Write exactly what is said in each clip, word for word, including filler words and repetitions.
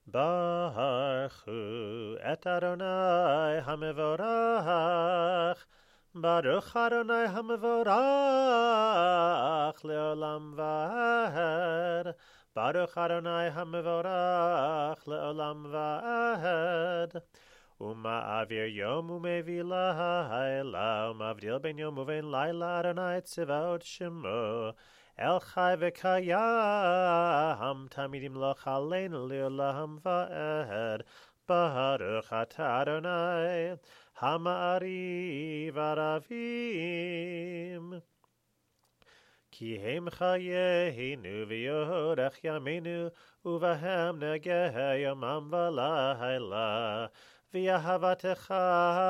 Baruchu et Adonai HaMevorach, Baruch Adonai HaMevorach leolam va'ed, Baruch Adonai HaMevorach leolam va'ed. Uma'avir yom umevi laila, umavdil ben yom uven laila Adonai tzivot shemo. El chai v'kayam tamidim lo chaleinu leolam va'ed. Baruch atah Adonai hama'ariv aravim. Ki hem chayeinu v'yorech yameinu uvahem negeh yomam v'layla. V'yahavatecha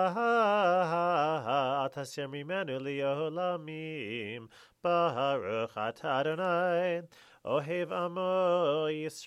tasir mimenu li'olamim. Baruch atah Adonai ohev amo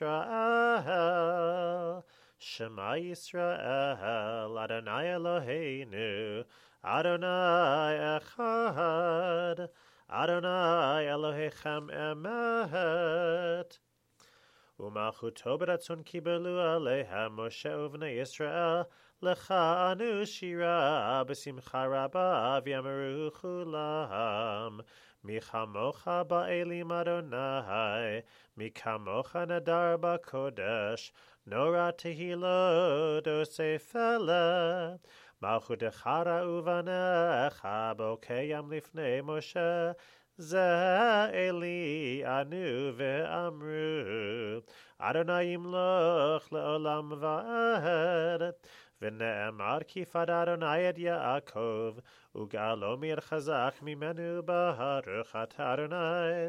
Yisrael. Shema Yisrael Adonai Eloheinu Adonai echad. Adonai Elohechem emet. Umalchuto b'ratzon kibelu alehem Moshe uvnei Yisrael lecha anu shira b'simcha rabba v'yameru chulam. Mi chamocha ba'elim Adonai, mi kamocha nadar ba'kodesh, nora tehilot osefele. Malchutecha ra'uvanecha bokeyam lifnei Moshe, Ze Eli anu ve'amru, Adonai yimloch le'olam va'ed. V'ne'emar kifad Adonai et Yaakov, ugalo mir chazak mimenu baruch atah Adonai,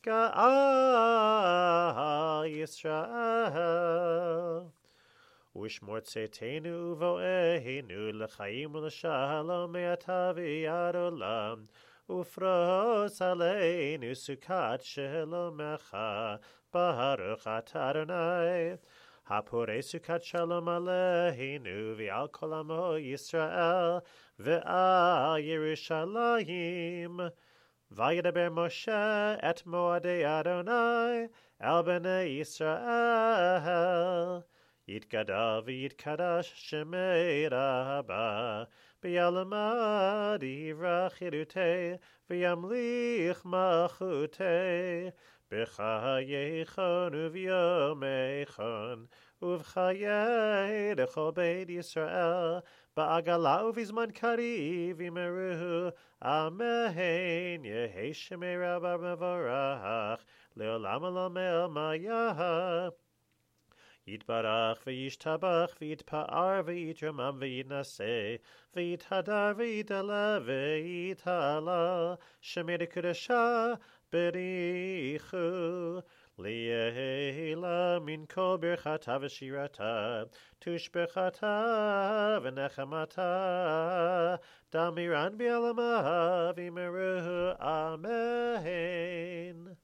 ga'al Yisrael. Ushmor tzeitenu uvo'ehinu l'chaim u'l'shalom me'ata v'yad olam, Ufros aleinu sukat shelomecha, Baruch atah Adonai. Hapore sukat shalom aleinu v'al kol amo Yisrael v'al Yerushalayim. Vayedaber Moshe et moadei Adonai el bnei Yisrael. Yitgadal v'yitkadash shemei Rabba, B'yalamad yivrach yirutei, V'yamlich malchutei, B'chayeichon uv'yomeichon, Uv'chayei dechol beit Yisrael, Ba'agala uv'izman kariv yimeruhu, Amen, Yehei shemei Rabba mevorach, Leolam olam el mayah. Yitbarach v'yishtabach v'yitpa'ar v'yitramam v'yitnaseh v'yithadar v'yitala v'yitala shemei dekudasha b'richu li'ehila min kol birchata v'shirata tushbechata v'nechamata damiran b'yalama v'imeruhu amen.